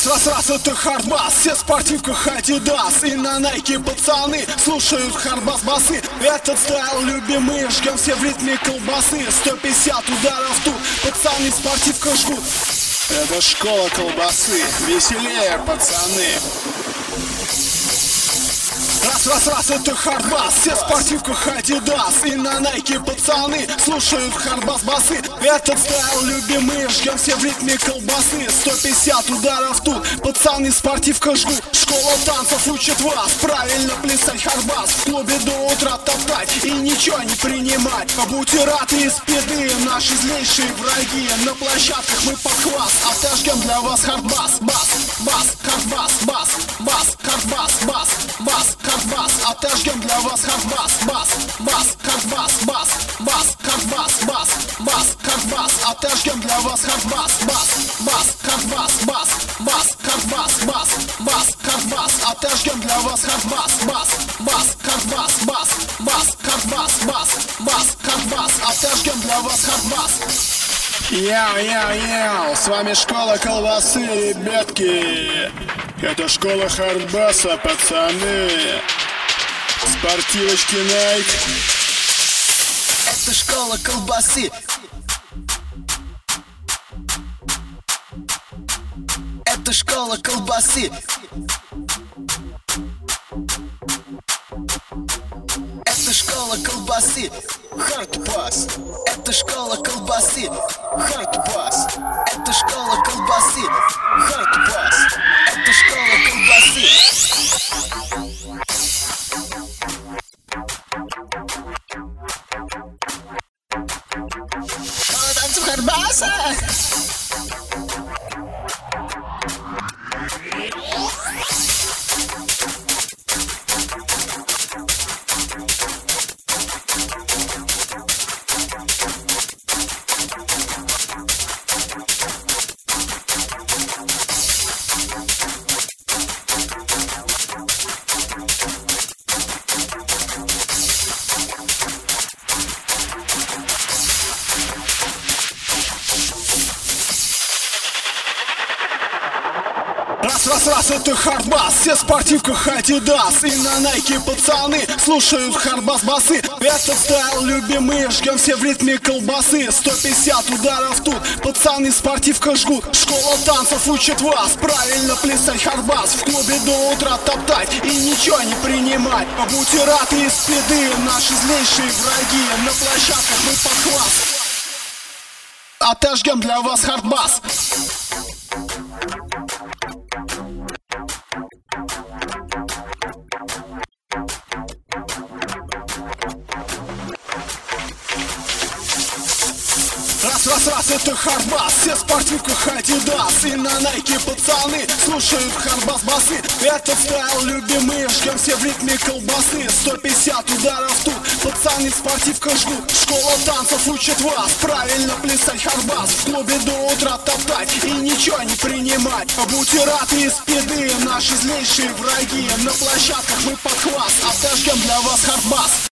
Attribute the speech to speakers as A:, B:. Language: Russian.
A: Раз, это хардбас, все в спортивках Adidas. И на Nike пацаны слушают хардбас басы. Этот стайл любимый, жгем все в ритме колбасы. 150 ударов тут, пацаны в спортивках жгут. Это школа колбасы, веселее, пацаны. Раз, это хардбас, все в спортивках Adidas. И на Nike пацаны слушают хардбас басы. Этот стайл любимый, жгем все в ритме колбасы. 150 ударов тут, пацаны в спортивках жгут. Школа танцев учит вас правильно плясать хардбас. В клубе до утра топтать и ничего не принимать. Бутираты и спиды, наши злейшие враги. На площадках мы под хваст, отожгем для вас хардбас. Бас, хардбас, бас, хардбас, бас, хардбас. Отожгем для вас хардбас. Бас, хардбас, хардбас, хардбас. Отожгем для вас хардбас. Бас, хардбас, хардбас, хардбас. Отожгем для вас хардбас. Бас, хардбас, хардбас, хардбас. Отожгем для вас хардбас. Яу, с вами школа колбасы, ребятки. Это школа хардбаса, пацаны. Спортивочки Nike.
B: Это школа колбасы. Это школа колбасы. Это школа колбасы. Хардбас. Это школа колбасы. Хардбас. Это школа колбасы. Хардбас. Это школа колбасы. Танцев хардбаса.
A: Раз, это хардбас, все в спортивках Adidas. И на Nike пацаны слушают хардбас басы. Этот стайл любимый, жгем все в ритме колбасы. 150 ударов тут, пацаны в спортивках жгут. Школа танцев учит вас правильно плясать хардбас. В клубе до утра топтать и ничего не принимать. Бутираты и спиды, наши злейшие враги. На площадках мы под хваст, отожгем для вас хардбас. Раз, это хардбас, все в спортивках Adidas. И на Nike пацаны слушают хардбас басы. Этот стайл любимый, жгем все в ритме колбасы. 150 ударов тут, пацаны в спортивках жгут. Школа танцев учит вас правильно плясать хардбас. В клубе до утра топтать и ничего не принимать. Бутираты и спиды, наши злейшие враги. На площадках мы под хваст, отожгем для вас хардбас.